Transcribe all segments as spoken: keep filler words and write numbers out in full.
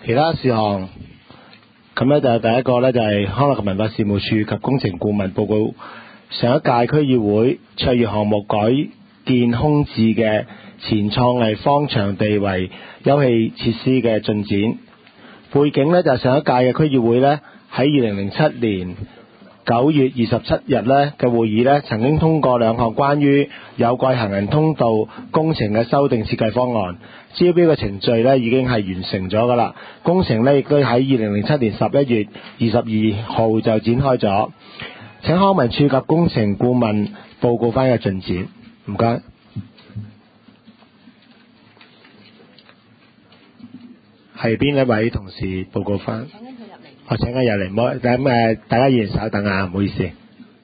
其他事項，咁咧就係第一個咧就係康樂及文化事務署及工程顧問報告上一屆區議會卓越項目改建空置嘅前創藝坊場地為休憩設施嘅進展。背景咧就係上一屆嘅區議會咧喺二零零七年九月二十七日咧嘅會議咧，曾經通過兩項關於有蓋行人通道工程嘅修訂設計方案，招標嘅程序咧已經係完成咗㗎啦。工程咧亦都喺二零零七年十一月二十二號就展開咗。請康文署及工程顧問報告翻嘅進展，唔該。係邊一位同事報告翻？我請佢入嚟，唔好咁誒，大家議員稍等啊，唔好意思。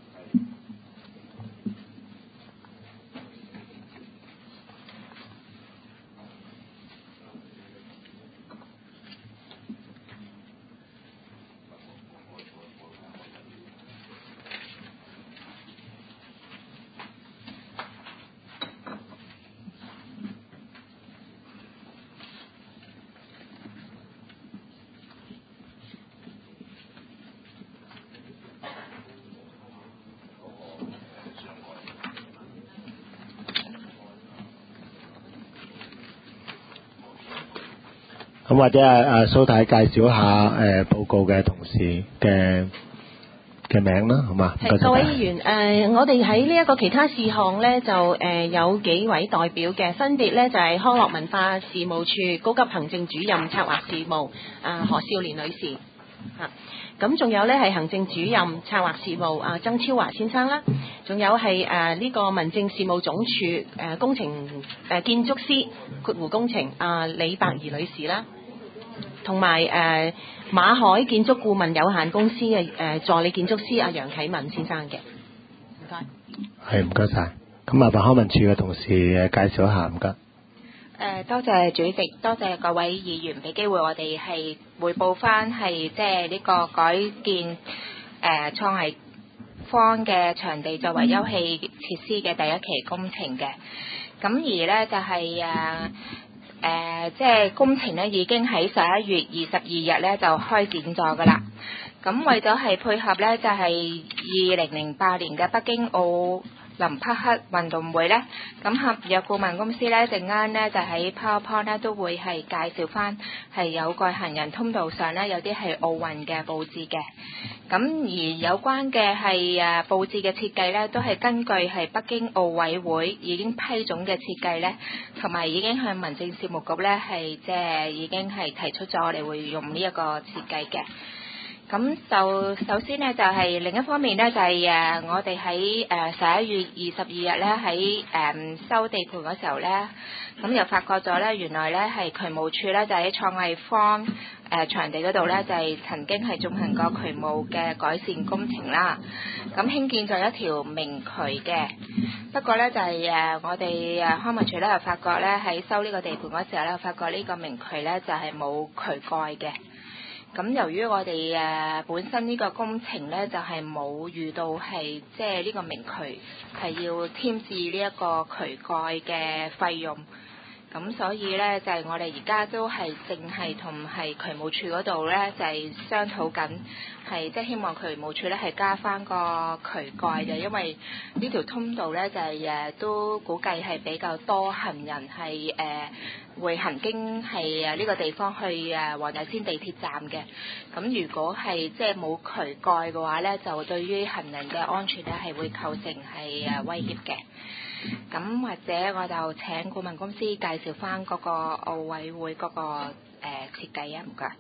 咁或者啊啊蘇太介紹一下誒、呃、報告嘅同事嘅嘅名啦，好嘛？ 係各位議員，誒、呃、我哋喺呢一個其他事項咧，就誒、呃、有幾位代表嘅，分別咧就係、是、康樂文化事務處高級行政主任策劃事務啊、呃、何少蓮女士嚇。咁仲有咧係行政主任策劃事務啊曾超華先生啦，仲有係誒呢個民政事務總署誒、呃、工程誒、呃、建築師括弧工程啊、呃、李白儀女士啦。同埋誒馬海建築顧問有限公司嘅誒、呃、助理建築師阿楊啟文先生嘅，唔該。 係唔該晒。咁麻煩康文署嘅同事誒介紹一下，唔該。 誒多謝主席，多謝各位議員俾機會我哋係匯報翻係即係呢個改建誒創藝坊嘅場地作為休憩設施嘅第一期工程嘅。咁而呢就係、是、誒。呃誒、呃，即係工程咧，已經喺十一月二十二日咧就開展咗噶啦。咁為咗係配合咧，就係二零零八年嘅北京奧林匹克運動會咧，咁合約顧問公司咧陣間咧就喺 PowerPoint 咧都會係介紹翻係有個行人通道上咧有啲係奧運嘅佈置嘅。咁而有關嘅係誒佈置嘅設計咧，都係根據係北京奧委會已經批准嘅設計咧，同埋已經向民政事務局咧係即係已經係提出咗我哋會用呢一個設計嘅。咁就首先呢，就係、是、另一方面呢，就係、是、誒我哋喺誒十一月二十二日咧喺誒收地盤嗰時候咧，咁又發覺咗咧原來咧係渠務署咧就喺創藝坊誒場地嗰度咧就係、是、曾經係進行過渠務嘅改善工程啦，咁興建咗一條明渠嘅。不過咧就係、是、誒我哋誒康文署咧又發覺咧喺收呢個地盤嗰時候咧，發覺呢個明渠咧就係、是、冇渠蓋嘅。咁由於我哋誒本身呢個工程咧就係、是、冇遇到係即係呢個明渠係要添置呢一個渠蓋嘅費用，咁所以咧就係、是、我哋而家都係淨係同係渠務署嗰度咧就係、是、商討緊，係即係希望渠務署咧係加翻個渠蓋嘅，因為呢條通道咧就係、是、誒都估計係比較多行人係誒。呃會行經係誒呢個地方去誒黃大仙地鐵站嘅，咁如果係即係冇渠蓋嘅話咧，就對於行人嘅安全咧係會構成係誒威脅嘅。咁或者我就請顧問公司介紹翻嗰個奧委會嗰、嗰個誒、呃、設計啊，唔該。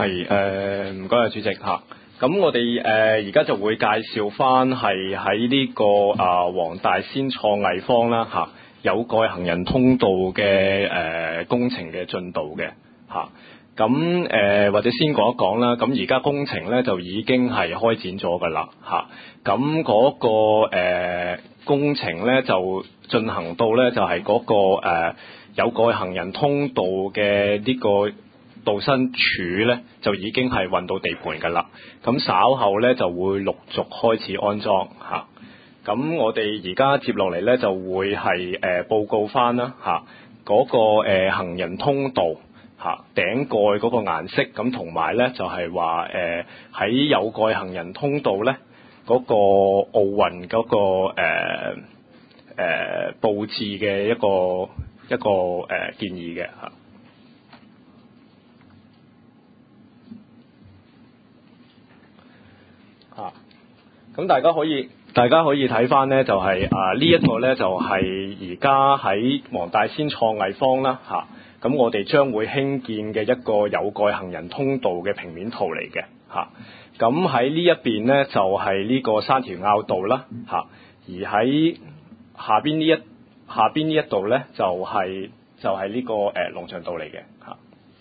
係誒，唔該啊，主席嚇。咁我哋誒而家就會介紹翻係喺呢個啊黃大仙創藝坊啦嚇，有蓋行人通道嘅誒、呃、工程嘅進度嘅嚇。咁、啊、誒、呃、或者先講一講啦。咁而家工程咧就已經係開展咗㗎啦嚇。咁、啊、嗰、那個誒、呃、工程咧就進行到咧就係、是、嗰、那個誒、呃、有蓋行人通道嘅呢、這個。道身柱咧就已經係運到地盤㗎啦，咁稍後咧就會陸續開始安裝嚇。咁、啊、我哋而家接落嚟咧就會係誒、呃、報告翻啦嚇嗰個誒、呃、行人通道嚇、啊、頂蓋嗰個顏色，咁同埋咧就係話誒喺有蓋行人通道咧嗰、那個奧運嗰、那個誒誒、呃呃、佈置嘅一個一個誒、呃、建議嘅嚇。啊，咁大家可以大家可以睇翻咧，就係、是、啊、這個、呢一個咧就係而家喺黃大仙創藝坊啦嚇，咁、啊、我哋將會興建嘅一個有蓋行人通道嘅平面圖嚟嘅嚇。咁、啊、喺呢一邊咧就係、是、呢個山田坳道啦嚇、啊，而喺下邊呢一下邊呢一度咧就係、是、就係、是、呢、這個誒龍翔道嚟嘅嚇。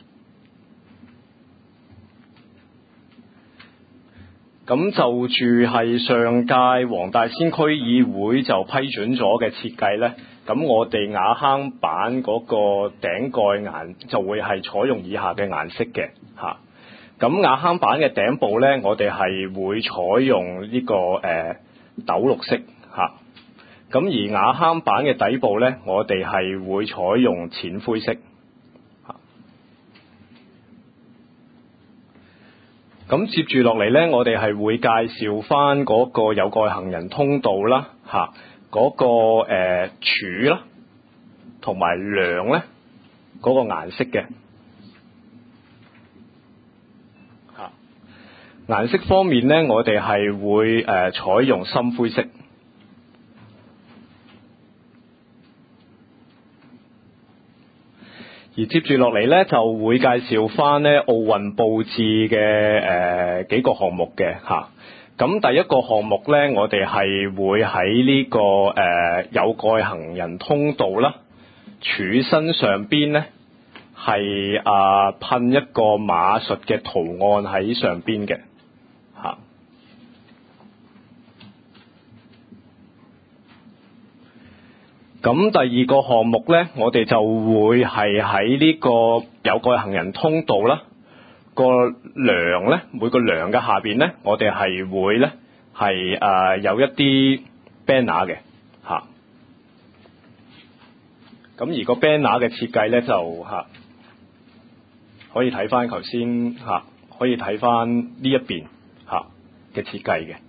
咁就住係上屆黃大仙區議會就批准咗嘅設計呢，咁我哋瓦坑板嗰個頂蓋顏就會係採用以下嘅顏色嘅嚇。咁瓦坑板嘅頂部呢，我哋係會採用呢、這個誒、呃、豆綠色嚇。咁而瓦坑板嘅底部呢，我哋係會採用淺灰色。咁接住落嚟呢，我哋係會介紹翻嗰個有蓋行人通道啦，嚇、啊、嗰、那個誒、呃、柱啦，同埋梁咧嗰、那個顏色嘅嚇、啊。顏色方面呢，我哋係會誒、呃、採用深灰色。而接住落嚟咧，就會介紹翻咧奧運佈置嘅誒、呃、幾個項目嘅嚇。咁、啊、第一個項目咧，我哋係會喺呢、這個誒、呃、有蓋行人通道啦，柱身上邊咧係啊噴一個馬術嘅圖案喺上邊嘅嚇。咁第二個項目呢，我哋就會係喺呢個有蓋行人通道啦，個梁呢，每個梁嘅下邊呢，我哋係會呢係誒、呃、有一啲 banner 嘅嚇。咁、啊、而個 banner 嘅設計呢，就嚇、啊、可以睇翻頭先嚇，可以睇翻呢一邊嚇嘅設計嘅。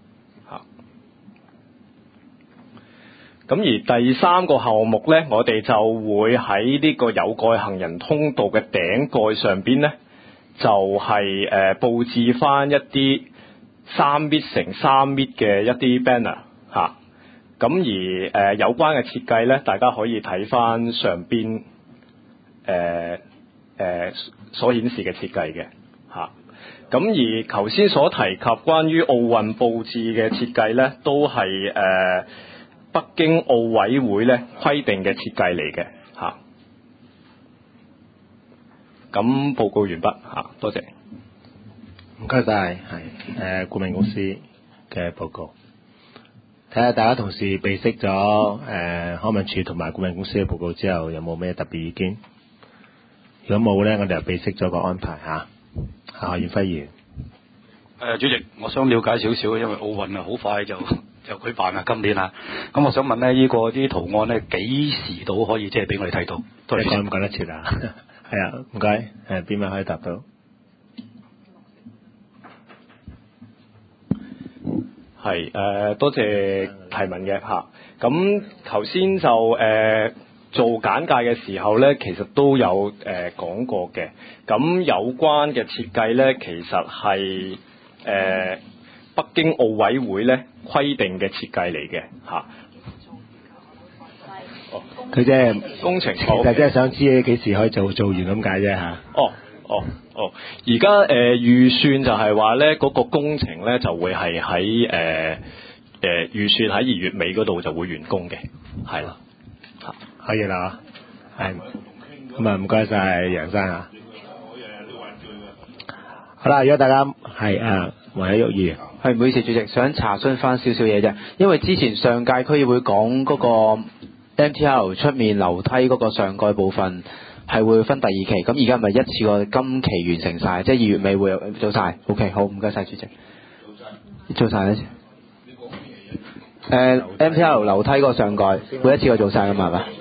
咁而第三個項目呢，我哋就會喺呢個有蓋行人通道嘅頂蓋上邊呢，就係、是、誒、呃、佈置翻一啲三米乘三米嘅一啲 banner 嚇、啊。咁而誒、呃、有關嘅設計呢，大家可以睇翻上邊誒誒所顯示嘅設計嘅嚇。咁、啊、而頭先所提及關於奧運佈置嘅設計呢，都係誒。呃北京奧委會咧規定嘅設計嚟嘅嚇，咁、啊、報告完畢嚇、啊，多謝。 唔該晒，係誒顧問公司嘅報告。睇下大家同事備悉咗誒康文署同埋顧問公司嘅報告之後，有冇咩特別意見？如果冇咧，我哋就備悉咗個安排嚇。夏元輝議員。 誒，主席，我想了解少少，因為奧運啊好快就就舉辦啦，今年啊，咁我想問咧，呢、這個啲圖案咧幾時到可以即係俾我哋睇到？多謝。 講唔講得切啊？係啊，唔該。誒，邊位可以答到？ 係誒、呃，多謝提問嘅嚇。咁頭先就誒、呃、做簡介嘅時候咧，其實都有誒、呃、講過嘅。咁有關嘅設計咧，其實係誒、呃、北京奧委會咧規定嘅設計嚟嘅嚇。哦， 佢即係工程， 其實即係想知幾時可以做做完咁解啫嚇。 哦。 哦哦，而家誒預算就係話咧，嗰、那個工程咧就會係喺誒誒預算喺二月尾嗰度就會完工嘅，係啦， 可以啦，係咁啊，唔該晒楊生啊。好啦，如果大家係啊，黃啟玉議員， 係唔好意思，主席想查詢翻少少嘢啫，因為之前上屆區議會講嗰個 M T L 出面樓梯嗰個上蓋部分係會分第二期，咁而家咪一次過今期完成晒，即係二月尾會做晒。OK， 好，唔該晒主席。做晒咧？誒 M T L 樓梯嗰個上蓋會一次過做晒㗎嘛，係咪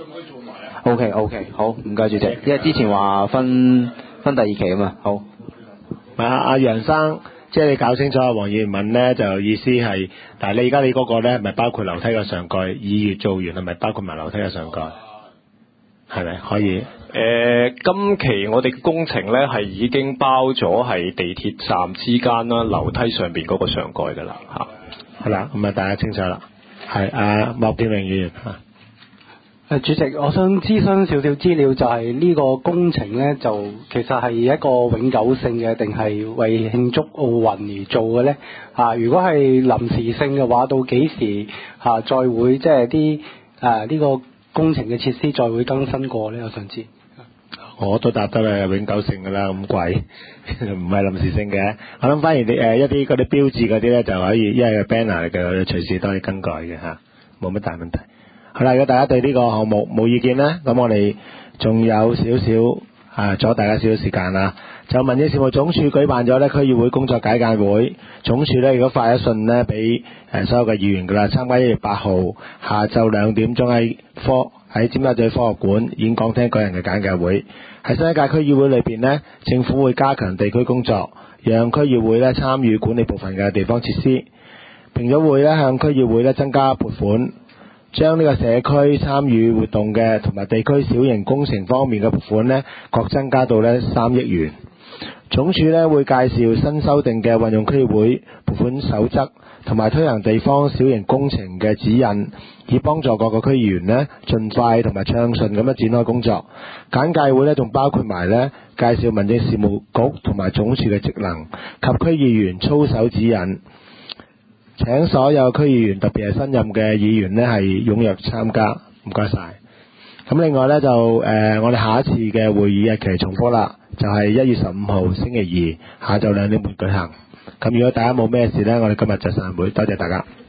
？OK OK， 好，唔該主席，因為之前話分分第二期啊嘛，好。 阿阿楊生，即係你搞清楚啊，黃議員問咧就意思係，但係你而家你嗰個咧係咪包括樓梯嘅上蓋？二月做完係咪包括埋樓梯嘅上蓋？係咪可以？ 誒、呃，今期我哋工程咧係已經包咗係地鐵站之間啦，樓梯上邊嗰個上蓋㗎啦嚇。 係啦，咁啊大家清楚啦。係阿莫建榮議員嚇。 誒主席，我想諮詢少少資料，就係呢個工程呢，就其實係一個永久性嘅，定係為慶祝奧運而做嘅呢？啊，如果係臨時性嘅話，到幾時啊再會即係啲誒呢個工程嘅設施再會更新過呢？我想知。 我都答得啦，永久性㗎啦，咁貴，唔係臨時性嘅。我諗反而你誒一啲嗰啲標誌嗰啲咧就可以，因為個 banner 嚟嘅，隨時都可以更改嘅嚇，冇乜大問題。好啦，如果大家對呢個項目冇意見咧，咁我哋仲有少少啊，阻大家少少時間啦。就民政事務總署舉辦咗咧區議會工作解解會，總署咧如果發咗信咧俾誒所有嘅議員㗎啦，參加一月八號下晝兩點鐘喺科喺尖沙咀科學館演講廳舉行嘅簡介會。喺新一屆區議會裏邊咧，政府會加強地區工作，讓區議會咧參與管理部分嘅地方設施。評咗會咧向區議會咧增加撥款。將呢個社區參與活動嘅同埋地區小型工程方面嘅撥款呢，各增加到呢三億元。總署呢會介紹新修訂嘅運用區議會撥款守則，同埋推行地方小型工程嘅指引，以幫助各個區議員呢盡快同埋暢順咁樣展開工作。簡介會呢仲包括埋呢介紹民政事務局同埋總署嘅職能及區議員操守指引。請所有區議員，特別係新任嘅議員呢係踴躍參加，唔該晒。咁另外呢，就誒、呃，我哋下一次嘅會議日期重複啦，就係、是、一月十五號星期二下晝兩點半舉行。咁如果大家冇咩事呢，我哋今日就散會，多謝大家。